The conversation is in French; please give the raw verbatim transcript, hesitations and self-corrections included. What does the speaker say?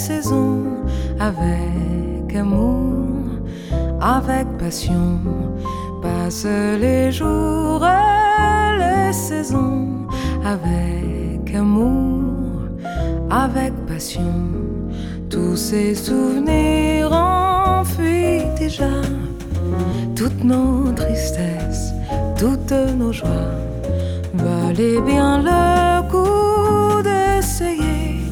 saisons avec amour, avec passion. Passent les jours et les saisons avec amour, avec passion. Tous ces souvenirs enfuient déjà, toutes nos tristesses, toutes nos joies. Valait bien le